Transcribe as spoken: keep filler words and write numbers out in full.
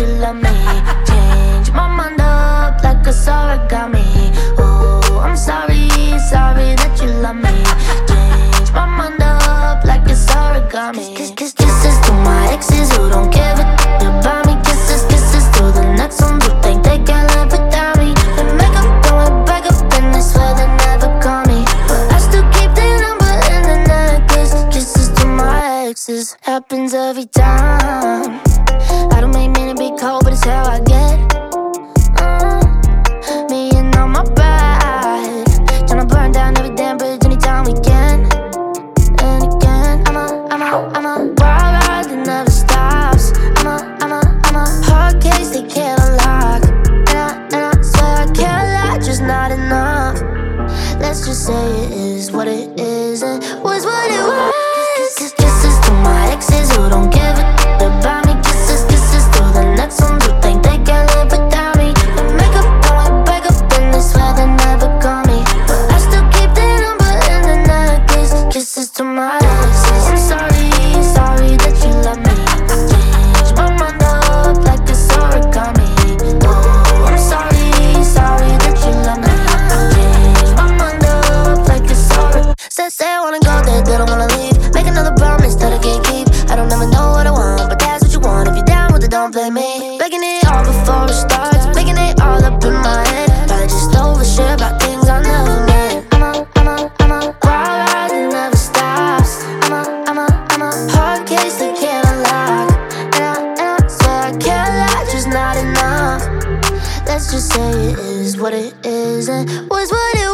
you love me. Change my mind up like a origami. Oh, I'm sorry, sorry that you love me. Change my mind up like it's origami. Kiss, kiss, kisses to my exes who don't give a d- about me. Kisses, kisses to the next ones who think they can live without me. They make up, going back up, and they swear they never call me, but I still keep their number in the necklace. Kisses to my exes, happens every time. I don't make men to be cold, but it's how I get. uh, Me and all my pride, tryna burn down every damn bridge anytime we can. And again, I'm a, I'm a, I'm a wild ride that never stops. I'm a, I'm a, I'm a hard case they can't unlock. And I, and I swear I can't lie, just not enough. Let's just say it is what it is and was what it was. Kisses, kisses to my exes who don't give a d- about me. Kisses, kisses to the next ones who think they can live without me. They make up, going back up, and they swear they never call me, but I still keep their number in the necklace. Kisses to my exes. I'm sorry, sorry that you love me. Change my mind up like it's origami. Oh, I'm sorry, sorry that you love me. Change my mind up like it's origami. Say, say I wanna go there, they don't wanna leave. Make another promise that I can't keep. I don't ever know what I want, but that's what you want. If you're down with it, don't blame me. Making it all before it starts, making it all up in my head. Probably just overshare about things I never meant. I'm a, I'm a, I'm a wild ride that never stops. I'm a, I'm a, I'm a hard case they can't unlock. And I, and I swear I can't lie, just not enough. Let's just say it is what it is and was what it was.